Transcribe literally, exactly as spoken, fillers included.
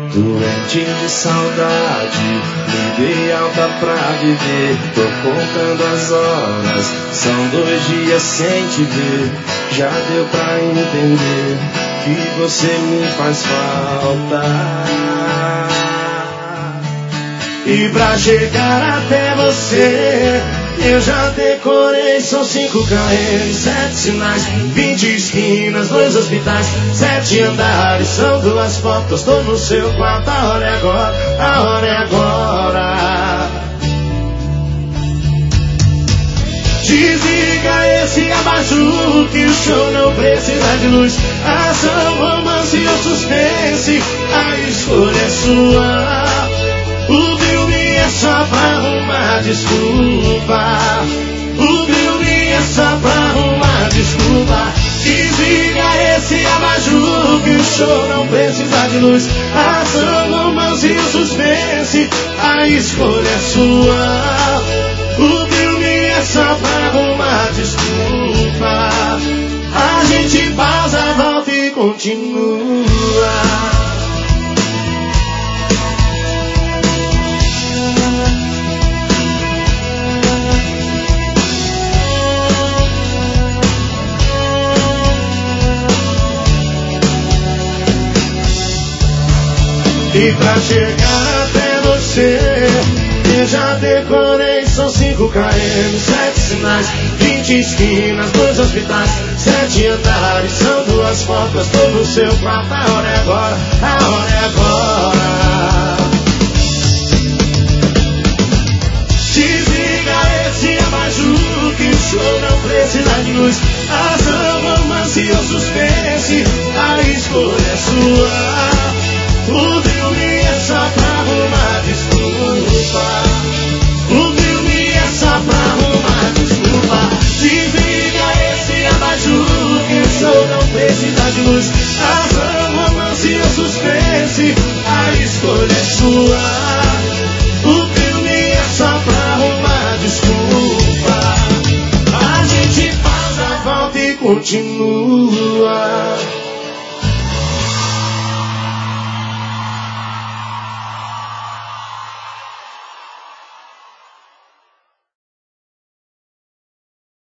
Doente de saudade, me dei alta pra viver. Tô contando as horas, são dois dias sem te ver. Já deu pra entender que você me faz falta. E pra chegar até você, eu já decorei, são cinco quilômetros, sete sinais, vinte esquinas, dois hospitais, sete andares, são duas fotos, tô no seu quarto, a hora é agora, a hora é agora. Desliga esse abajur que o show não precisa de luz. Ação, romance ou suspense, a escolha é sua. O filme é só pra arrumar desculpa. O filme é só pra arrumar desculpa. Desliga esse abajur que o show não precisa de luz. Ação, romance ou suspense, a escolha é sua. O filme é só pra arrumar desculpa. A gente pausa, volta e continua. E pra chegar até você, eu já decorei, são cinco quilômetros, sete sinais, vinte esquinas, dois hospitais, sete andares, são duas portas, tô no seu quarto, a hora é agora, a hora é agora. Desliga esse abajur que o show não precisa de luz. Ação, romance ou suspense, a escolha é sua. O filme é só pra arrumar desculpa. O filme é só pra arrumar desculpa. Desliga esse abajur que o show não precisa de luz. Ação, romance ou suspense, a escolha é sua. O filme é só pra arrumar desculpa. A gente pausa, volta e continua.